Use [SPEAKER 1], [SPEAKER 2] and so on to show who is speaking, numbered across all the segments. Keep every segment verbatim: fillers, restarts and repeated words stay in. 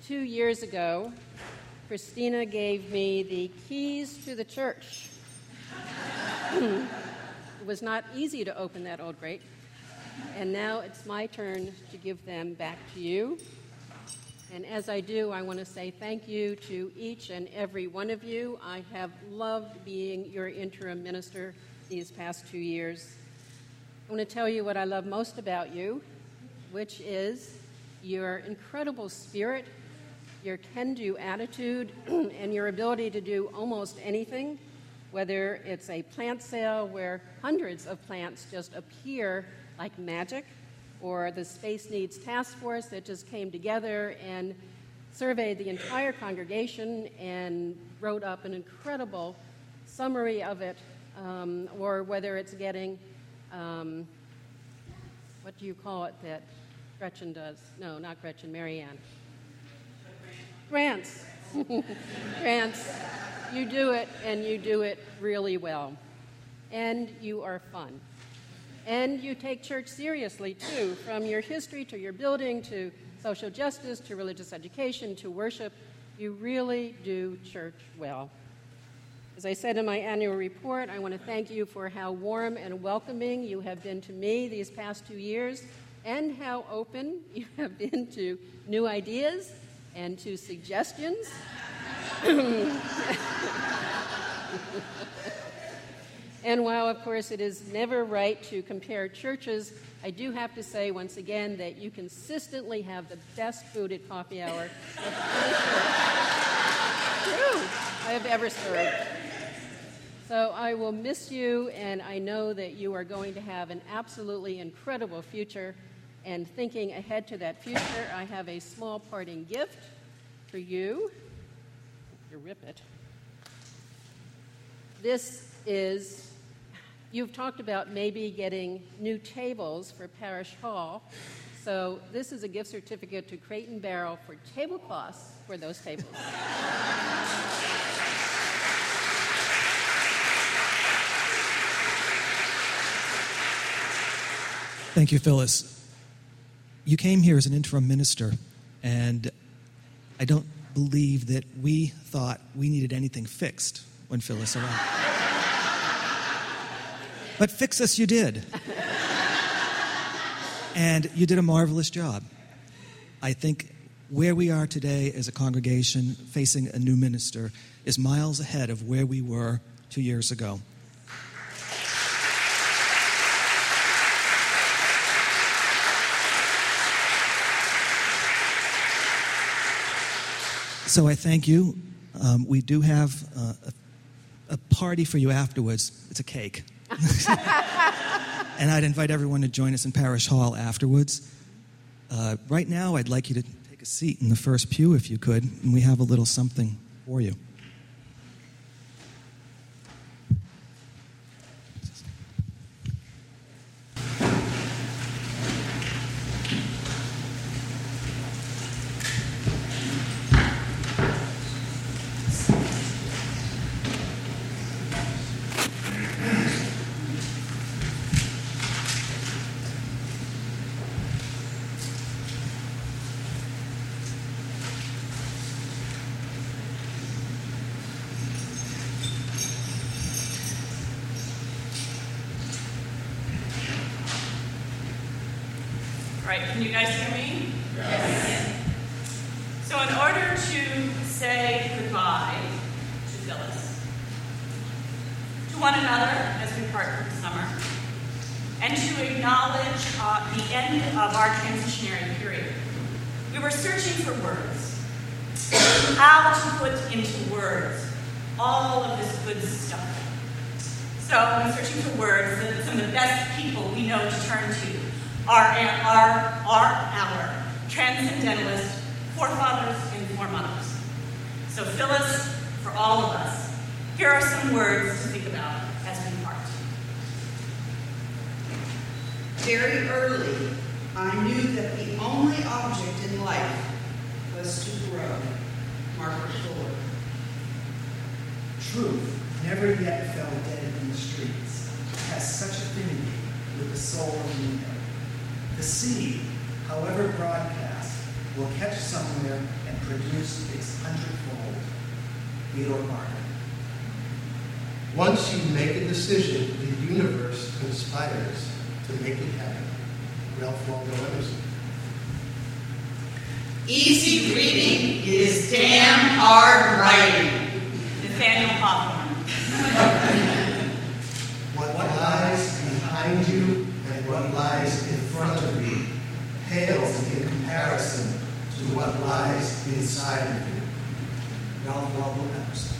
[SPEAKER 1] two years ago, Christina gave me the keys to the church. It was not easy to open that old grate, and now it's my turn to give them back to you. And as I do, I want to say thank you to each and every one of you. I have loved being your interim minister these past two years. I want to tell you what I love most about you, which is your incredible spirit, your can-do attitude, and your ability to do almost anything, whether it's a plant sale where hundreds of plants just appear like magic, or the Space Needs Task Force that just came together and surveyed the entire congregation and wrote up an incredible summary of it, um, or whether it's getting, um, what do you call it that Gretchen does? No, not Gretchen, Marianne. Grants. Grants. You do it, and you do it really well. And you are fun. And you take church seriously, too, from your history to your building to social justice to religious education to worship. You really do church well. As I said in my annual report, I want to thank you for how warm and welcoming you have been to me these past two years and how open you have been to new ideas and to suggestions. And while, of course, it is never right to compare churches, I do have to say once again that you consistently have the best food at coffee hour of any church True, I have ever served. So I will miss you, and I know that you are going to have an absolutely incredible future. And thinking ahead to that future, I have a small parting gift for you. You rip it. This is, you've talked about maybe getting new tables for Parish Hall. So this is a gift certificate to Crate and Barrel for tablecloths for those tables.
[SPEAKER 2] Thank you, Phyllis. You came here as an interim minister, and I don't believe that we thought we needed anything fixed when Phyllis arrived. But fix us you did. And you did a marvelous job. I think where we are today as a congregation facing a new minister is miles ahead of where we were two years ago. So I thank you. Um, we do have uh, a, a party for you afterwards. It's a cake. And I'd invite everyone to join us in Parish Hall afterwards. Uh, right now, I'd like you to take a seat in the first pew, if you could, and we have a little something for you.
[SPEAKER 3] Can you guys hear me? Yes. So in order to say goodbye to Phyllis, to one another as we part for the summer, and to acknowledge uh, the end of our transitionary period, we were searching for words. How to put into words all of this good stuff. So I'm searching for words that some of the best people we know to turn to are our, our, our transcendentalist forefathers and foremothers. So Phyllis, for all of us, here are some words to think about as we part.
[SPEAKER 4] Very early, I knew that the only object in life was to grow. Margaret Fuller.
[SPEAKER 5] Truth never yet fell dead in the streets. It has such affinity with the soul of the earth. The seed, however broadcast, will catch somewhere and produce its hundredfold. Theodore Parker.
[SPEAKER 6] Once you make a decision, the universe conspires to make it happen. Ralph Waldo Emerson.
[SPEAKER 4] Easy reading is damn hard writing.
[SPEAKER 3] Nathaniel Hawthorne.
[SPEAKER 6] What lies behind you and what lies in front of you pales in comparison to what lies inside of you.
[SPEAKER 5] Ralph Waldo Emerson.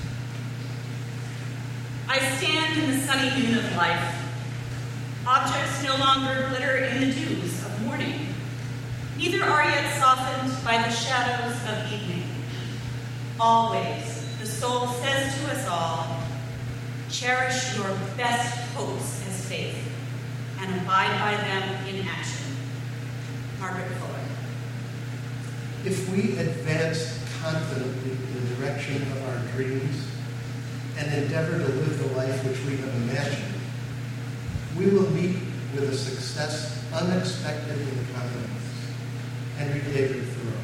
[SPEAKER 3] I stand in the sunny noon of life. Objects no longer glitter in the dews of morning. Neither are yet softened by the shadows of evening. Always, the soul says to us all, cherish your best hopes as faith, and abide by them in action. Margaret Fuller.
[SPEAKER 6] If we advance confidently in the direction of our dreams and endeavor to live the life which we have imagined, we will meet with a success unexpected in confidence. Henry David Thoreau.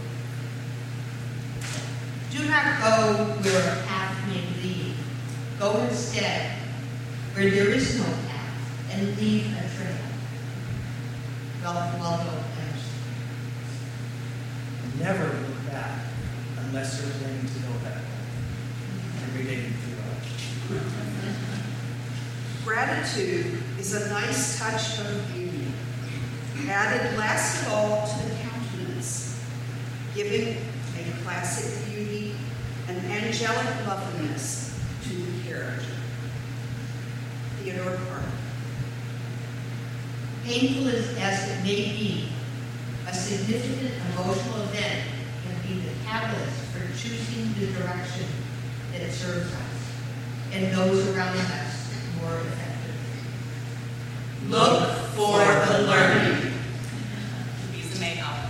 [SPEAKER 7] Do not go where a path may lead. Go instead where there is no path and leave a trail. Ralph Waldo Emerson.
[SPEAKER 5] Never look back unless you're planning to go back. Henry David Thoreau.
[SPEAKER 4] Gratitude is a nice touch of beauty, added last of all to the countenance, giving a classic beauty and angelic loveliness to the character. Theodore Parker.
[SPEAKER 7] Painful as, as it may be, a significant emotional event can be the catalyst for choosing the direction that serves us and those around us more effectively.
[SPEAKER 4] Look for the learning.
[SPEAKER 3] Louisa May Alcott.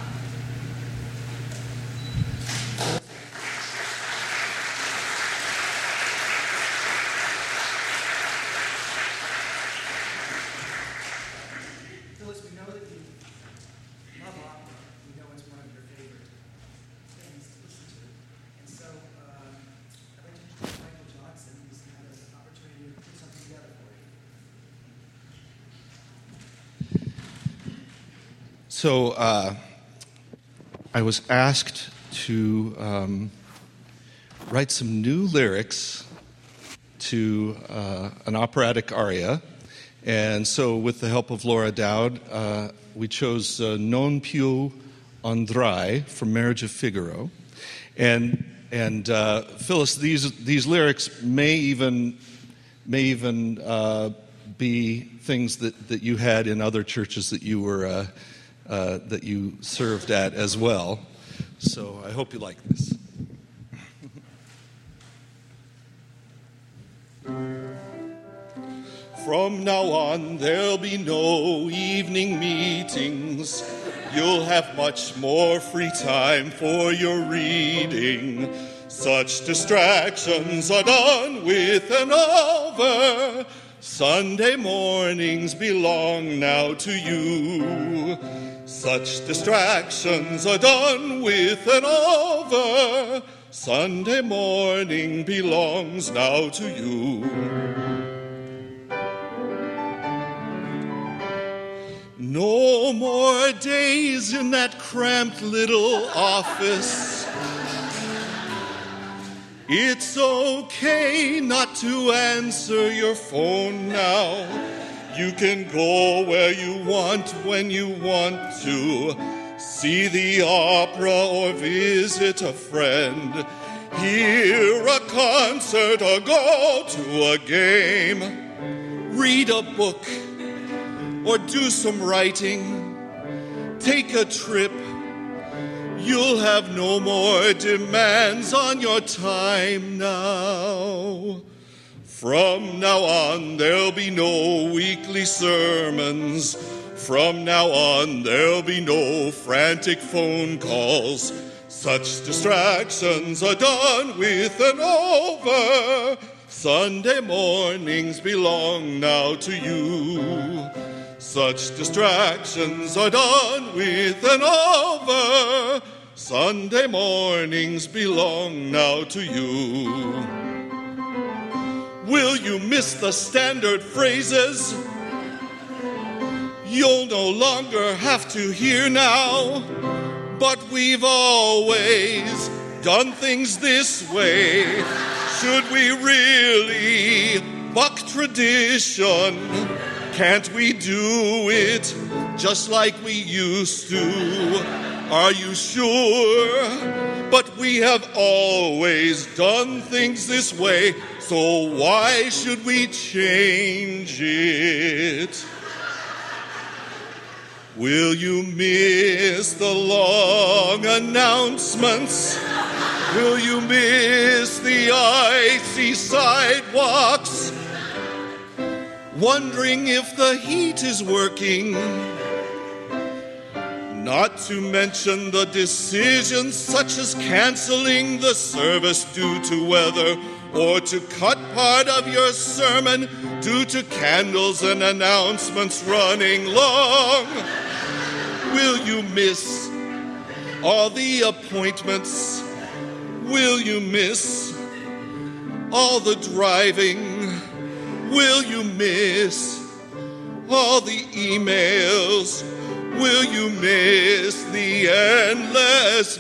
[SPEAKER 5] Phyllis, we know that you love opera. We know it's one of your favorite things to listen to. And so um, I'd like to introduce Michael Johnson, who's had an opportunity to put something together for you.
[SPEAKER 8] So uh, I was asked to um, write some new lyrics to uh, an operatic aria. And so with the help of Laura Dowd, uh, we chose uh, Non più andrai from Marriage of Figaro. And, and uh, Phyllis, these, these lyrics may even, may even uh, be things that, that you had in other churches that you were uh, uh, that you served at as well. So I hope you like this. From now on, there'll be no evening meetings. You'll have much more free time for your reading. Such distractions are done with and over. Sunday mornings belong now to you. Such distractions are done with and over. Sunday morning belongs now to you. No more days in that cramped little office. It's okay not to answer your phone now. You can go where you want when you want to. See the opera or visit a friend. Hear a concert or go to a game. Read a book or do some writing, take a trip. You'll have no more demands on your time now. From now on, there'll be no weekly sermons. From now on, there'll be no frantic phone calls. Such distractions are done with and over. Sunday mornings belong now to you. Such distractions are done with and over. Sunday mornings belong now to you. Will you miss the standard phrases you'll no longer have to hear now? But we've always done things this way. Should we really buck tradition? Can't we do it just like we used to? Are you sure? But we have always done things this way, so why should we change it? Will you miss the long announcements? Will you miss the icy sidewalks? Wondering if the heat is working? Not to mention the decisions such as canceling the service due to weather, or to cut part of your sermon due to candles and announcements running long. Will you miss all the appointments? Will you miss all the driving? Will you miss all the emails? Will you miss the endless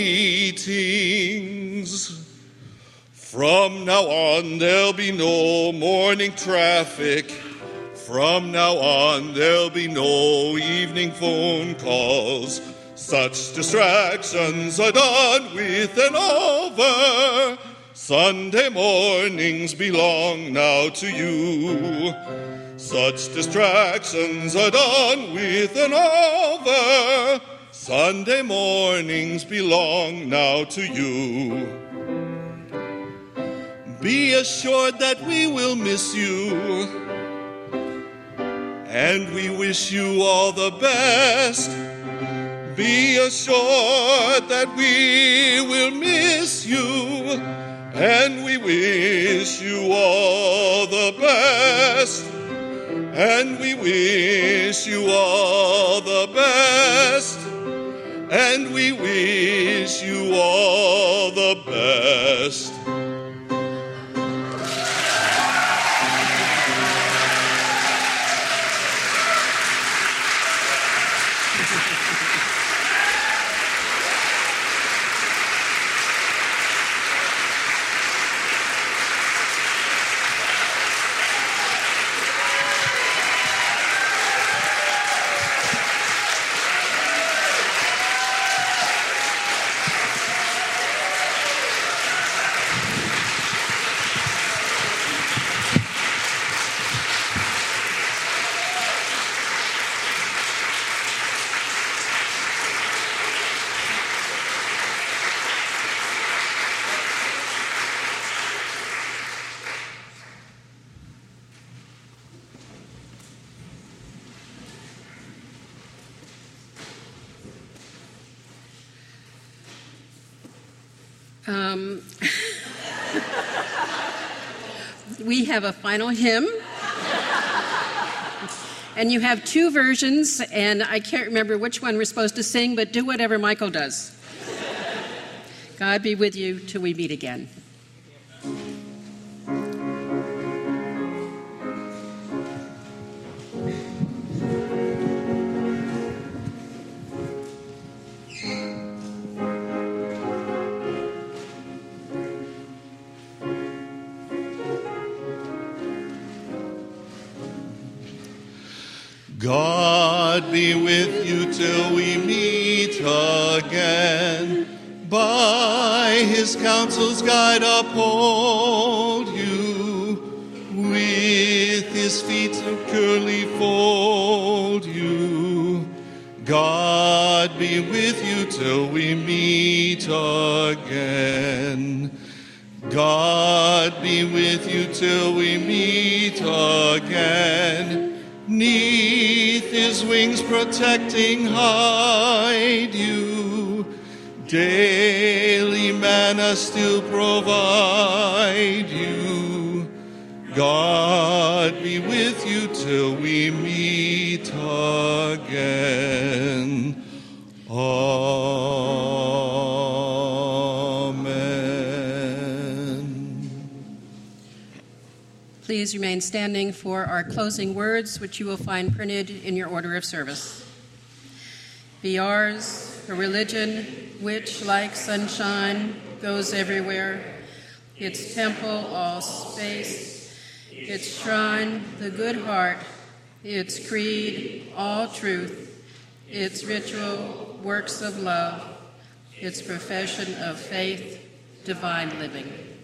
[SPEAKER 8] meetings? From now on, there'll be no morning traffic. From now on, there'll be no evening phone calls. Such distractions are done with and over. Sunday mornings belong now to you. Such distractions are done with and over. Sunday mornings belong now to you. Be assured that we will miss you, and we wish you all the best. Be assured that we will miss you, and we wish you all the best. And we wish you all the best. And we wish you all the best.
[SPEAKER 1] Um, we have a final hymn, and you have two versions, and I can't remember which one we're supposed to sing, but do whatever Michael does. God be with you till we meet again.
[SPEAKER 8] God be with you till we meet again. By his counsel's guide uphold you. With his feet securely fold you. God be with you till we meet again. God be with you till we meet again. Neath his wings protecting hide you. Daily manna still provide you. God be with you till we meet again. Amen.
[SPEAKER 1] please remain standing for our closing words, which you will find printed in your order of service. Be ours a religion which, like sunshine, goes everywhere, its temple all space, its shrine the good heart, its creed all truth, its ritual works of love, its profession of faith, divine living.